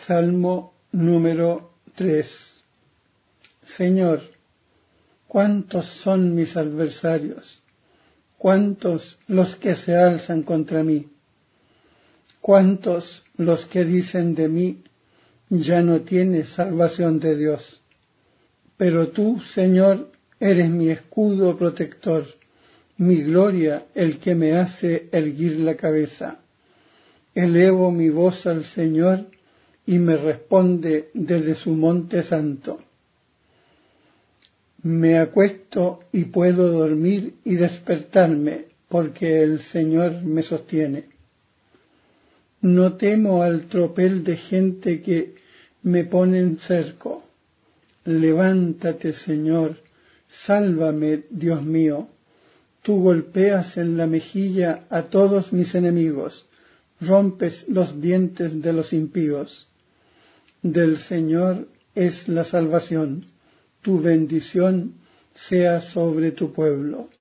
Salmo número 3. Señor, ¿cuántos son mis adversarios? ¿Cuántos los que se alzan contra mí? ¿Cuántos los que dicen de mí, ya no tiene salvación de Dios? Pero tú, Señor, eres mi escudo protector, mi gloria, el que me hace erguir la cabeza. Elevo mi voz al Señor y me responde desde su monte santo. Me acuesto y puedo dormir y despertarme, porque el Señor me sostiene. No temo al tropel de gente que me pone en cerco. Levántate, Señor, sálvame, Dios mío. Tú golpeas en la mejilla a todos mis enemigos, rompes los dientes de los impíos. Del Señor es la salvación, tu bendición sea sobre tu pueblo.